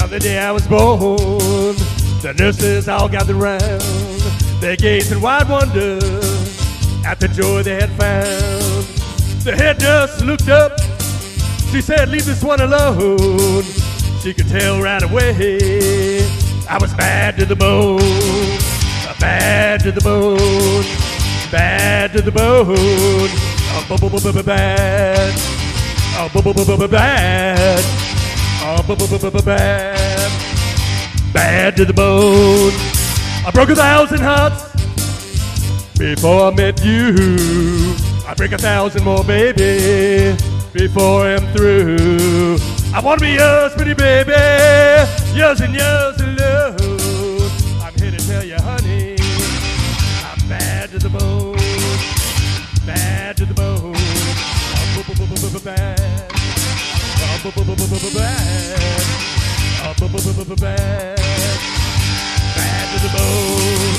On the day I was born, the nurses all gathered round. They gazed in wide wonder at the joy they had found. The head nurse looked up. She said, "Leave this one alone." She could tell right away I was bad to the bone. Bad to the bone. Bad to the bone. Bad. Bad. Bad. Bad to the bone. I broke 1,000 hearts before I met you. I break 1,000 more, baby, before I'm through. I want to be yours, pretty baby, yours and yours alone. I'm here to tell you, honey, I'm bad to the bone, bad to the bone, bad, bad, bad, bad to the bone.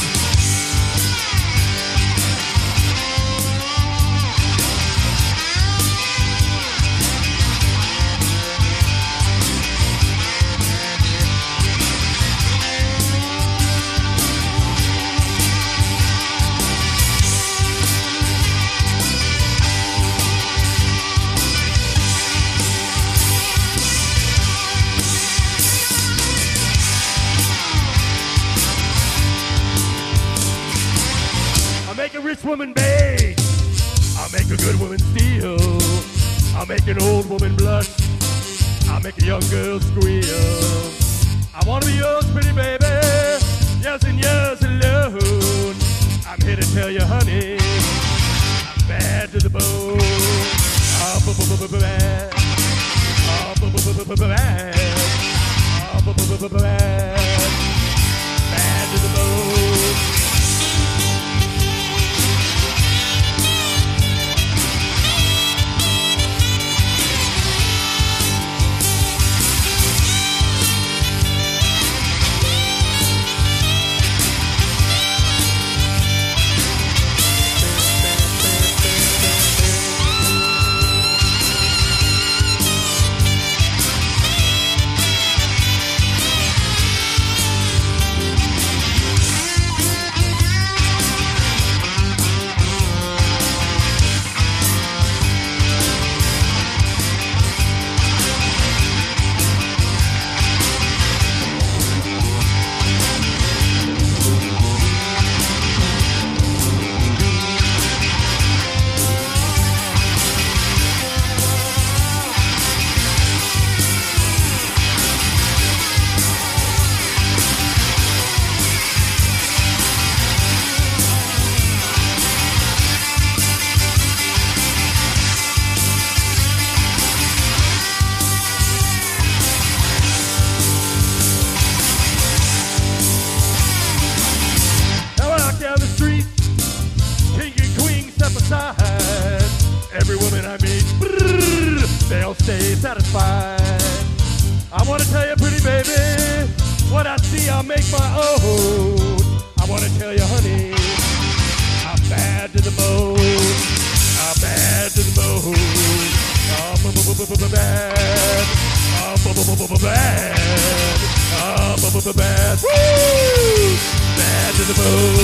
I'll make a rich woman beg. I'll make a good woman steal. I'll make an old woman blush. I'll make a young girl squeal. I want to be yours, pretty baby, yours and yours alone. I'm here to tell you, honey, I'm bad to the bone. Oh, bad. Oh, bad. Oh, bad. Bad to the bone. Every woman I meet, they'll stay satisfied. I want to tell you, pretty baby, what I see I'll make my own. I want to tell you, honey, I'm bad to the bone. I'm bad to the bone. I'm bad. I'm bad. I'm bad. Woo! Bad to the bone.